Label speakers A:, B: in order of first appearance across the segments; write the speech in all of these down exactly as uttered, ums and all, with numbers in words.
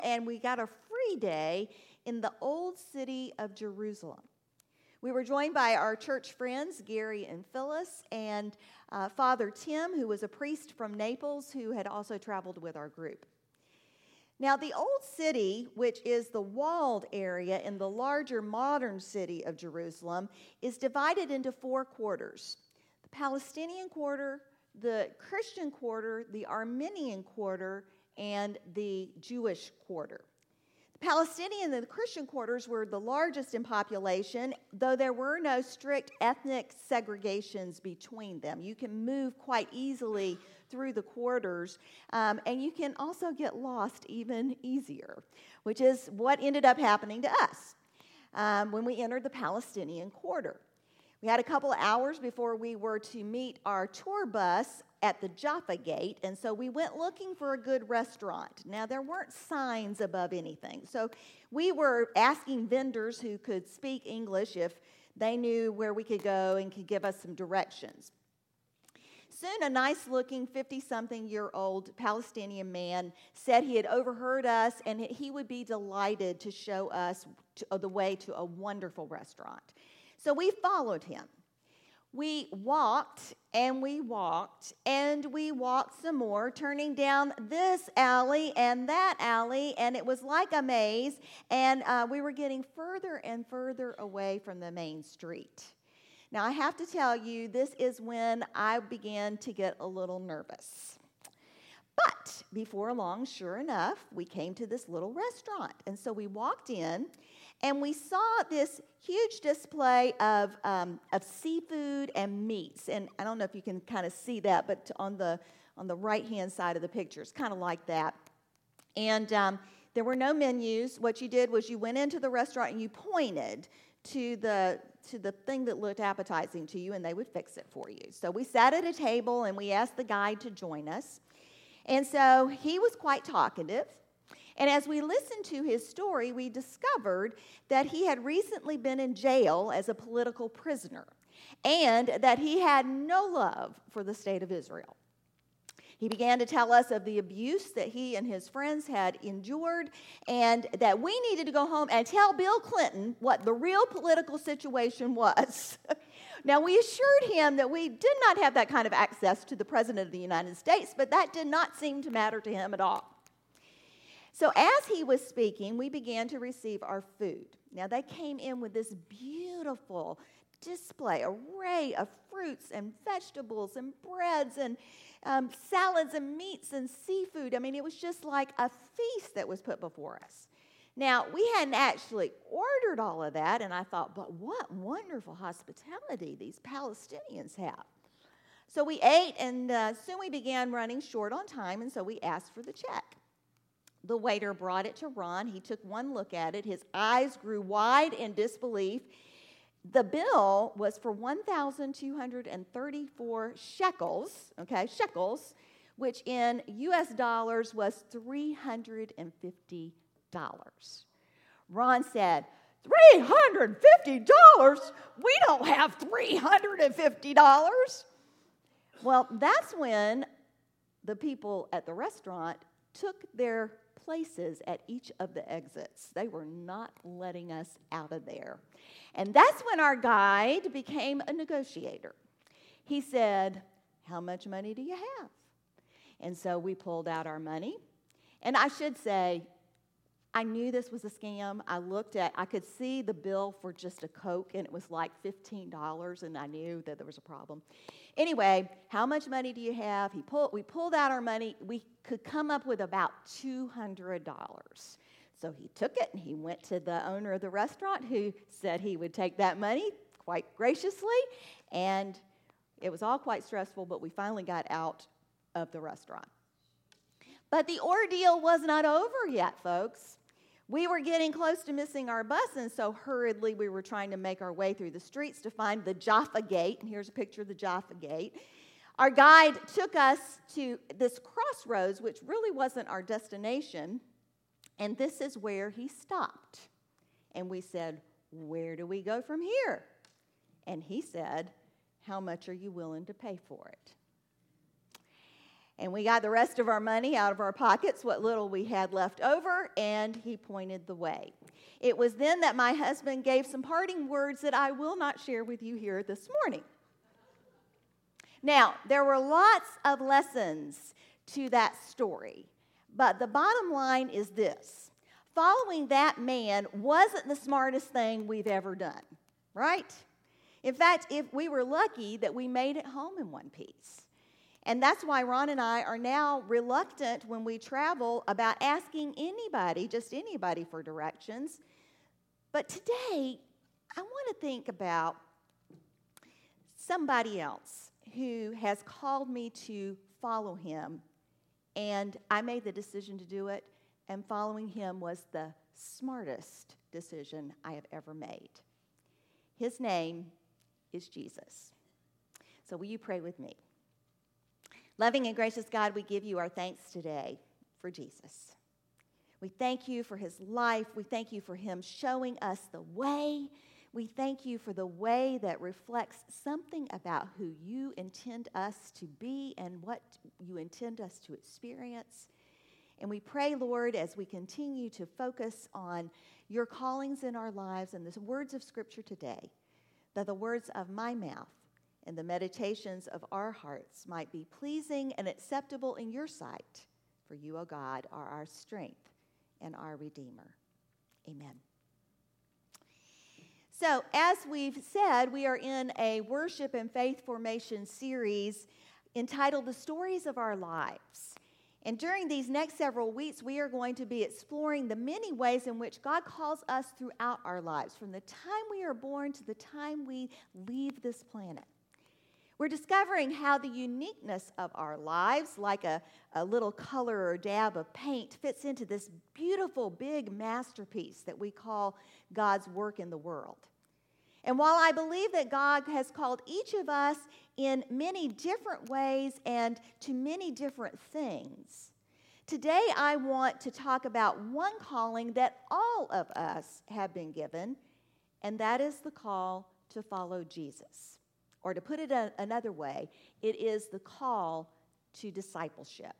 A: and we got a free day in the old city of Jerusalem. We were joined by our church friends, Gary and Phyllis, and uh, Father Tim, who was a priest from Naples, who had also traveled with our group. Now, the old city, which is the walled area in the larger modern city of Jerusalem, is divided into four quarters: the Palestinian quarter, the Christian quarter, the Armenian quarter, and the Jewish quarter. The Palestinian and the Christian quarters were the largest in population, though there were no strict ethnic segregations between them. You can move quite easily through the quarters, um, and you can also get lost even easier, which is what ended up happening to us um, when we entered the Palestinian quarter. We had a couple of hours before we were to meet our tour bus at the Jaffa Gate, and so we went looking for a good restaurant. Now, there weren't signs above anything, so we were asking vendors who could speak English if they knew where we could go and could give us some directions. Soon, a nice-looking fifty-something-year-old Palestinian man said he had overheard us and he would be delighted to show us to, the way to a wonderful restaurant. So we followed him. We walked and we walked and we walked some more, turning down this alley and that alley, and it was like a maze, and uh, we were getting further and further away from the main street. Now, I have to tell you, this is when I began to get a little nervous. But before long, sure enough, we came to this little restaurant, and so we walked in, and we saw this huge display of, um, of seafood and meats. And I don't know if you can kind of see that, but on the on the right-hand side of the picture, it's kind of like that. And um, there were no menus. What you did was you went into the restaurant and you pointed to the to the thing that looked appetizing to you, and they would fix it for you. So we sat at a table, and we asked the guide to join us. And so he was quite talkative. And as we listened to his story, we discovered that he had recently been in jail as a political prisoner and that he had no love for the state of Israel. He began to tell us of the abuse that he and his friends had endured and that we needed to go home and tell Bill Clinton what the real political situation was. Now, we assured him that we did not have that kind of access to the President of the United States, but that did not seem to matter to him at all. So as he was speaking, we began to receive our food. Now, they came in with this beautiful display, array of fruits and vegetables and breads and um, salads and meats and seafood. I mean, it was just like a feast that was put before us. Now, we hadn't actually ordered all of that, and I thought, but what wonderful hospitality these Palestinians have. So we ate, and uh, soon we began running short on time, and so we asked for the check. The waiter brought it to Ron. He took one look at it. His eyes grew wide in disbelief. The bill was for one thousand two hundred thirty-four shekels, okay, shekels, which in U S dollars was three hundred fifty dollars. Ron said, three hundred fifty dollars? We don't have three hundred fifty dollars. Well, that's when the people at the restaurant took their places at each of the exits. They were not letting us out of there. And that's when our guide became a negotiator. He said, how much money do you have? And so we pulled out our money. And I should say, I knew this was a scam. I looked at, I could see the bill for just a Coke, and it was like fifteen dollars, and I knew that there was a problem. Anyway, how much money do you have? He pulled, we pulled out our money. We could come up with about two hundred dollars. So he took it, and he went to the owner of the restaurant, who said he would take that money quite graciously, and it was all quite stressful, but we finally got out of the restaurant. But the ordeal was not over yet, folks. We were getting close to missing our bus, and so hurriedly we were trying to make our way through the streets to find the Jaffa Gate. And here's a picture of the Jaffa Gate. Our guide took us to this crossroads, which really wasn't our destination, and this is where he stopped. And we said, where do we go from here? And he said, how much are you willing to pay for it? And we got the rest of our money out of our pockets, what little we had left over, and he pointed the way. It was then that my husband gave some parting words that I will not share with you here this morning. Now, there were lots of lessons to that story, but the bottom line is this. Following that man wasn't the smartest thing we've ever done, right? In fact, if we were lucky that we made it home in one piece. And that's why Ron and I are now reluctant when we travel about asking anybody, just anybody, for directions. But today, I want to think about somebody else who has called me to follow him, and I made the decision to do it, and following him was the smartest decision I have ever made. His name is Jesus. So will you pray with me? Loving and gracious God, we give you our thanks today for Jesus. We thank you for his life. We thank you for him showing us the way. We thank you for the way that reflects something about who you intend us to be and what you intend us to experience. And we pray, Lord, as we continue to focus on your callings in our lives and the words of Scripture today, that the words of my mouth and the meditations of our hearts might be pleasing and acceptable in your sight. For you, O God, are our strength and our Redeemer. Amen. So, as we've said, we are in a worship and faith formation series entitled The Stories of Our Lives. And during these next several weeks, we are going to be exploring the many ways in which God calls us throughout our lives, from the time we are born to the time we leave this planet. We're discovering how the uniqueness of our lives, like a, a little color or dab of paint, fits into this beautiful, big masterpiece that we call God's work in the world. And while I believe that God has called each of us in many different ways and to many different things, today I want to talk about one calling that all of us have been given, and that is the call to follow Jesus. Or to put it a, another way, it is the call to discipleship.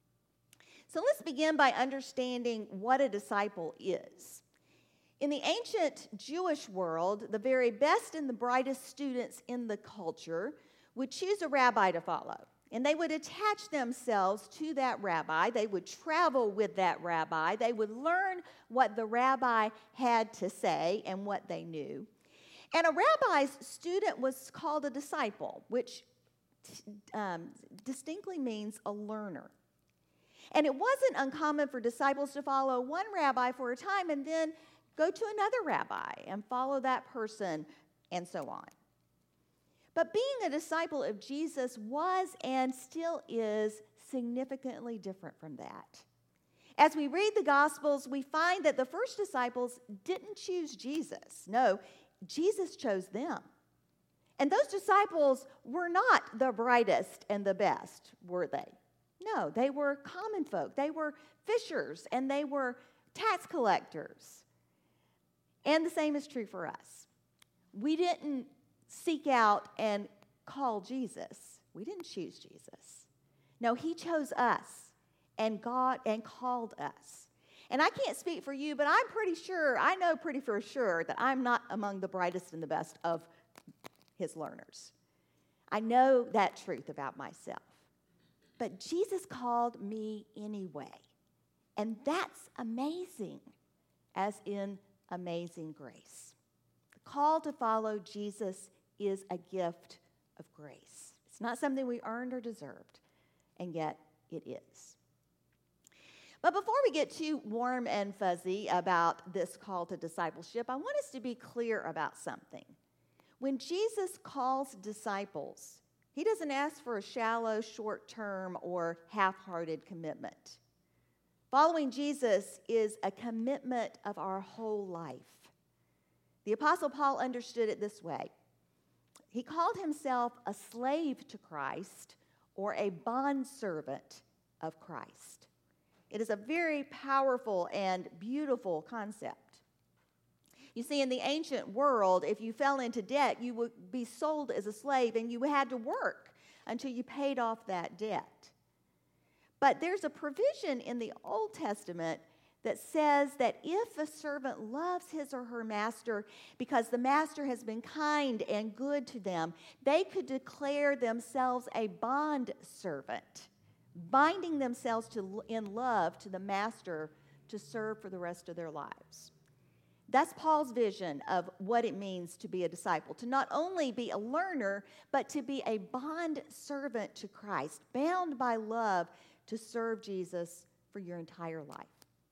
A: So let's begin by understanding what a disciple is. In the ancient Jewish world, the very best and the brightest students in the culture would choose a rabbi to follow. And they would attach themselves to that rabbi. They would travel with that rabbi. They would learn what the rabbi had to say and what they knew. And a rabbi's student was called a disciple, which um, distinctly means a learner. And it wasn't uncommon for disciples to follow one rabbi for a time and then go to another rabbi and follow that person and so on. But being a disciple of Jesus was and still is significantly different from that. As we read the Gospels, we find that the first disciples didn't choose Jesus. No, Jesus chose them. And those disciples were not the brightest and the best, were they? No, they were common folk. They were fishers and they were tax collectors. And the same is true for us. We didn't seek out and call Jesus. We didn't choose Jesus. No, he chose us and God and called us. And I can't speak for you, but I'm pretty sure, I know pretty for sure that I'm not among the brightest and the best of his learners. I know that truth about myself. But Jesus called me anyway. And that's amazing, as in amazing grace. The call to follow Jesus is a gift of grace. It's not something we earned or deserved, and yet it is. But before we get too warm and fuzzy about this call to discipleship, I want us to be clear about something. When Jesus calls disciples, he doesn't ask for a shallow, short-term, or half-hearted commitment. Following Jesus is a commitment of our whole life. The Apostle Paul understood it this way. He called himself a slave to Christ or a bondservant of Christ. It is a very powerful and beautiful concept. You see, in the ancient world, if you fell into debt, you would be sold as a slave and you had to work until you paid off that debt. But there's a provision in the Old Testament that says that if a servant loves his or her master because the master has been kind and good to them, they could declare themselves a bond servant, binding themselves to, in love to the master to serve for the rest of their lives. That's Paul's vision of what it means to be a disciple, to not only be a learner, but to be a bond servant to Christ, bound by love to serve Jesus for your entire life.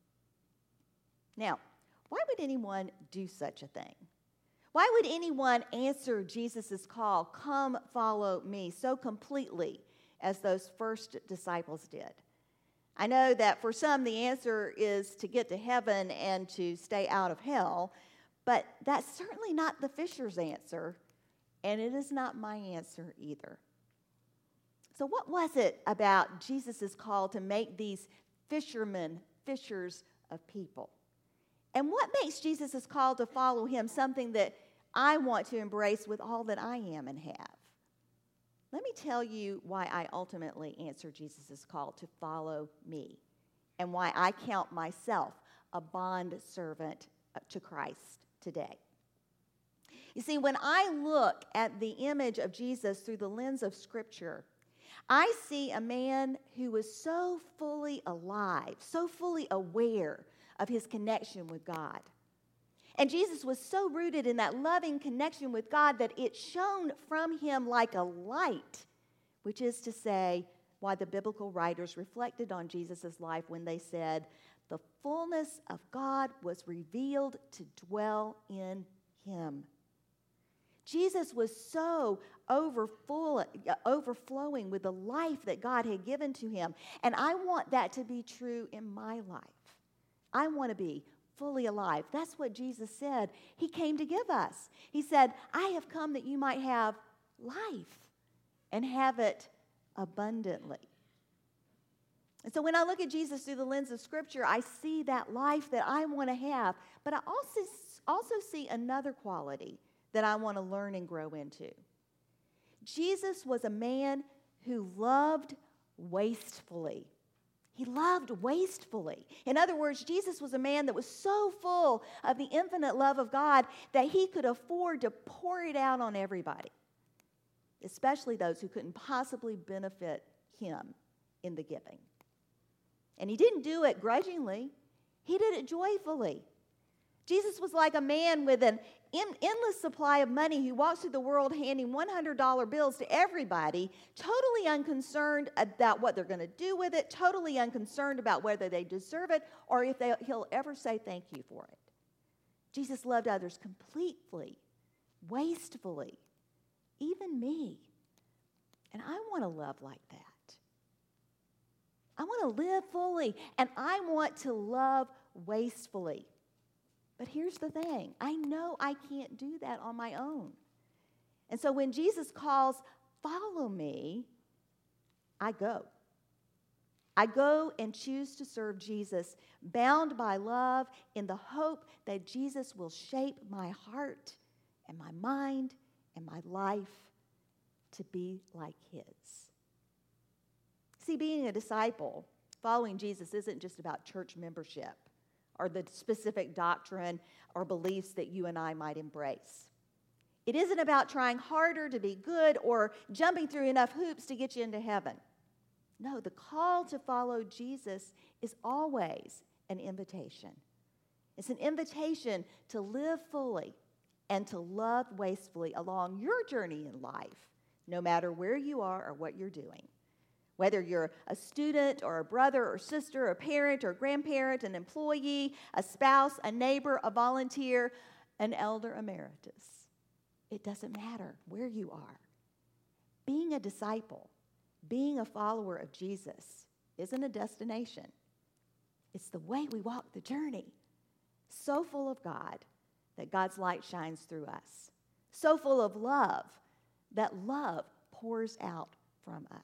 A: Now, why would anyone do such a thing? Why would anyone answer Jesus' call, "Come, follow me," so completely as those first disciples did? I know that for some the answer is to get to heaven and to stay out of hell, but that's certainly not the fisher's answer, and it is not my answer either. So what was it about Jesus' call to make these fishermen fishers of people? And what makes Jesus' call to follow him something that I want to embrace with all that I am and have? Let me tell you why I ultimately answer Jesus' call to follow me and why I count myself a bond servant to Christ today. You see, when I look at the image of Jesus through the lens of Scripture, I see a man who was so fully alive, so fully aware of his connection with God. And Jesus was so rooted in that loving connection with God that it shone from him like a light, which is to say, why the biblical writers reflected on Jesus' life when they said, the fullness of God was revealed to dwell in him. Jesus was so overfull, overflowing with the life that God had given to him. And I want that to be true in my life. I want to be fully alive. That's what Jesus said he came to give us. He said, I have come that you might have life and have it abundantly. And so when I look at Jesus through the lens of Scripture, I see that life that I want to have, but I also, also see another quality that I want to learn and grow into. Jesus was a man who loved wastefully. He loved wastefully. In other words, Jesus was a man that was so full of the infinite love of God that he could afford to pour it out on everybody, especially those who couldn't possibly benefit him in the giving. And he didn't do it grudgingly. He did it joyfully. Jesus was like a man with an endless supply of money who walks through the world handing one hundred dollar bills to everybody, totally unconcerned about what they're going to do with it, totally unconcerned about whether they deserve it or if they, he'll ever say thank you for it. Jesus loved others completely, wastefully, even me. And I want to love like that. I want to live fully, and I want to love wastefully. But here's the thing. I know I can't do that on my own. And so when Jesus calls, follow me, I go. I go and choose to serve Jesus, bound by love in the hope that Jesus will shape my heart and my mind and my life to be like his. See, being a disciple, following Jesus, isn't just about church membership or the specific doctrine or beliefs that you and I might embrace. It isn't about trying harder to be good or jumping through enough hoops to get you into heaven. No, the call to follow Jesus is always an invitation. It's an invitation to live fully and to love wastefully along your journey in life, no matter where you are or what you're doing. Whether you're a student or a brother or sister, a parent or grandparent, an employee, a spouse, a neighbor, a volunteer, an elder emeritus. It doesn't matter where you are. Being a disciple, being a follower of Jesus isn't a destination. It's the way we walk the journey. So full of God that God's light shines through us. So full of love that love pours out from us.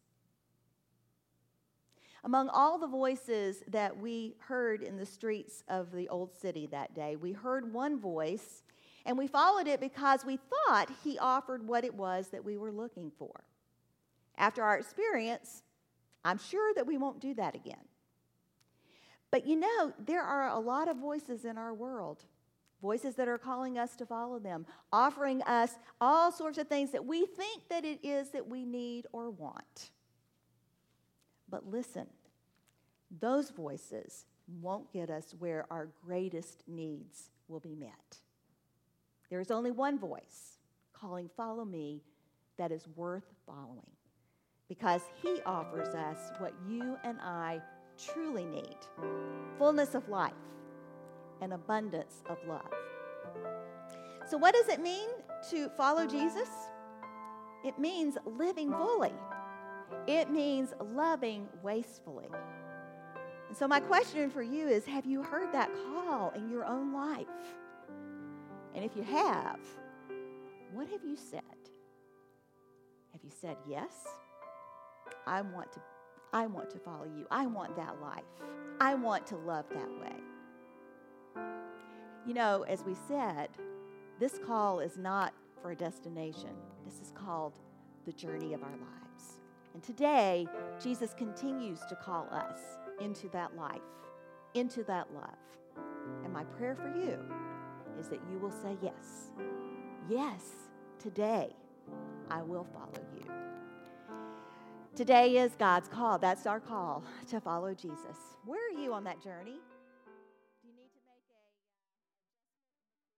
A: Among all the voices that we heard in the streets of the old city that day, we heard one voice, and we followed it because we thought he offered what it was that we were looking for. After our experience, I'm sure that we won't do that again. But you know, there are a lot of voices in our world, voices that are calling us to follow them, offering us all sorts of things that we think that it is that we need or want. But listen, those voices won't get us where our greatest needs will be met. There is only one voice calling, "Follow me," that is worth following, because he offers us what you and I truly need: fullness of life and abundance of love. So what does it mean to follow Jesus? It means living fully. It means loving wastefully. And so my question for you is, have you heard that call in your own life? And if you have, what have you said? Have you said, "Yes, I want to I want to follow you. I want that life. I want to love that way"? You know, as we said, this call is not for a destination. This is called the journey of our lives. And today, Jesus continues to call us into that life, into that love. And my prayer for you is that you will say yes. Yes, today I will follow you. Today is God's call. That's our call, to follow Jesus. Where are you on that journey?